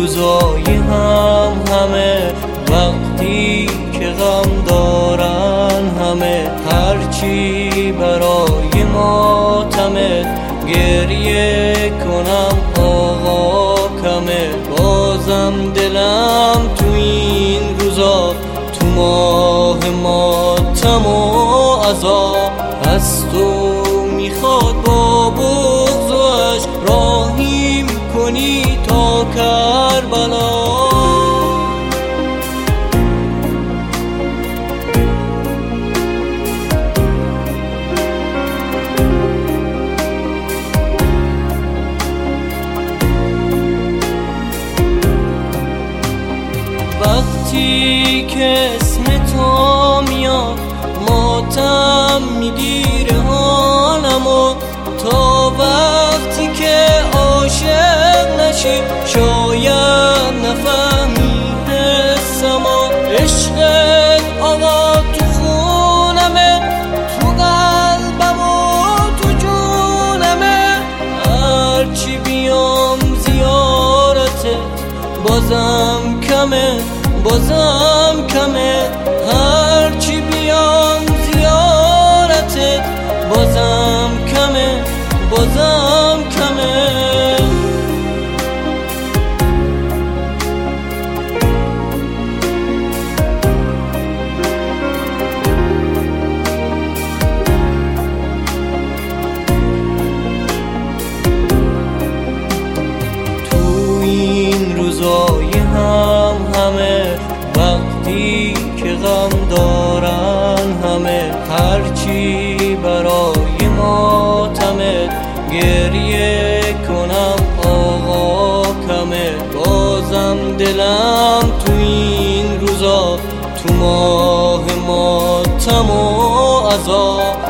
روزای هم همه وقتی که غم دارن همه، هرچی برای ماتمه گریه کنم آقا کمه. بازم دلم تو این روزا تو ماه ماتم و عذاب از تو میخواد، با بغض و عشق راهیم کنی تا کربلا. وقتی که اسم تو میاد ماتم میگیره حالمو، تا وقتی که عاشق نشی شاید نفهمی حسمو. عشقت آقا تو خونمه، تو قلبم و تو جونمه، هرچی بیام زیارتت بازم کمه بازم کمه، هرچی بیام زیارتت بازم کمه بازم کمه. تو این روزای هم همه وقتی که غم دارن همه، هرچی برای ماتمت گریه کنم آقا کمه. بازم دلم تو این روزا تو ماه ماتم و عذاب